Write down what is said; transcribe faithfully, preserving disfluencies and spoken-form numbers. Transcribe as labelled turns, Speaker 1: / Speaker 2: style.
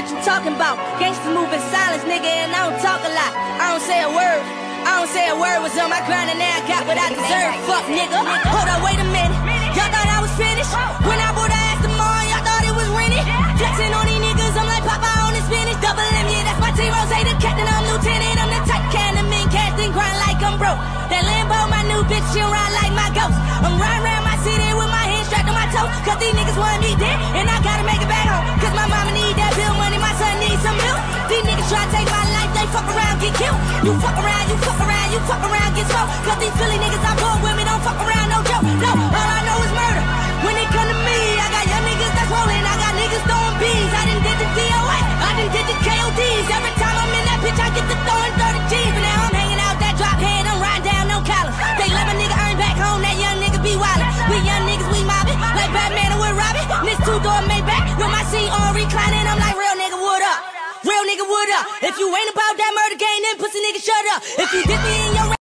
Speaker 1: what you talking about. Gangsters move in silence, nigga, and I don't talk a lot. I don't say a word. I don't say a word. Was on my grind and now I got what I deserve. Fuck, nigga. Hold up, wait a minute. Y'all thought I was finished. When I bought her ass tomorrow, y'all thought it was rented. Flexing on these niggas, I'm like Papa on the spinach. Double M, yeah, that's my team. Rose, the captain, I'm lieutenant. I'm the type kind of mean, casting grind like I'm broke. That Lambo, my new bitch, she'll ride like my ghost. I'm riding around my city with my hands strapped on my toes. Cause these niggas want me dead, and I gotta make it back home. Cause my mama need that bill money, my son needs some milk. These niggas try to take my life, they fuck around, get killed. You fuck around, you fuck around, you fuck around, get smoked. Cause these Philly niggas I pull with me don't fuck around, no joke. No, all I know is murder. When it come to me, I got young niggas that's rolling, I got niggas throwing bees. I done did the D O A, I done did the K O Ds. Every time I'm in that bitch, I get to throwing thirty G's. But now I'm hanging out that drop head, I'm riding down no collar. They let my nigga earn back home, that young nigga be wildin'. We young niggas, we mobbing, like Batman and we're robbing. This two-door Maybach, with my seat on reclining, I'm like, real nigga, what up? Real nigga, what up? If you ain't about that murder game, then pussy nigga, shut up. If you dip me in your